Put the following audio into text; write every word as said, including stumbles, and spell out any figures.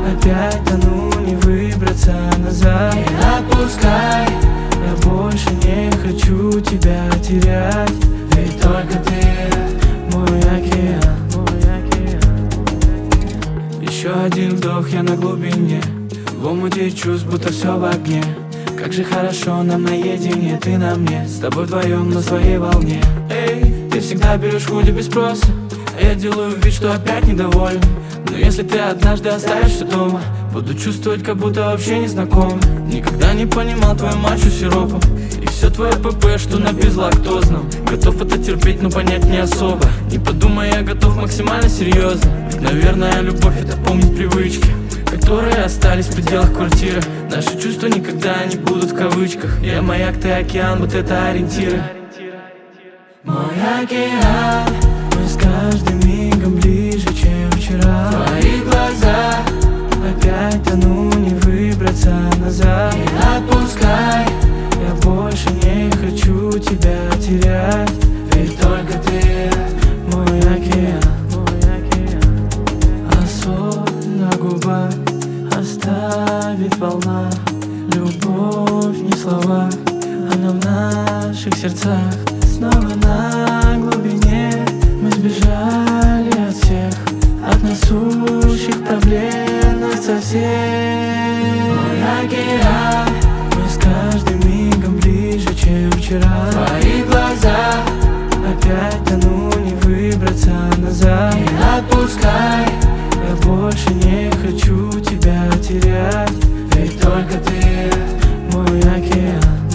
Опять тону, не выбраться назад. Не отпускай, я больше не хочу тебя терять. Ведь только ты мой океан, мой океан. Еще один вдох, я на глубине, в омуте чувств, будто все в огне. Как же хорошо нам наедине, ты на мне, с тобой вдвоем на своей волне. Эй, ты всегда берешь худи без спроса, а я делаю вид, что опять недоволен. Но если ты однажды оставишься дома, буду чувствовать, как будто вообще не знакомы. Никогда не понимал твою мачу сиропом и все твое ПП, что на безлактозном. Готов это терпеть, но понять не особо. Не подумай, я готов максимально серьезно. Ведь, наверное, любовь — это помнить привычки, которые остались в пределах квартиры. Наши чувства никогда не будут в кавычках. Я маяк, ты океан, вот это ориентиры. Мой океан, мы с каждым мигом ближе, чем вчера. В твоих глазах опять тону, не выбраться назад. Не отпускай, я больше не хочу тебя терять. Ведь только ты мой океан, мой океан. А соль на губах оставит волна. Любовь не слова, она в наших сердцах. Снова на глубине мы сбежали от всех, от насущих проблем нас совсем. Мой океан, мы с каждым мигом ближе, чем вчера. В твоих глазах опять тону, не выбраться назад. Не отпускай, я больше не хочу тебя терять. Ведь только ты мой океан.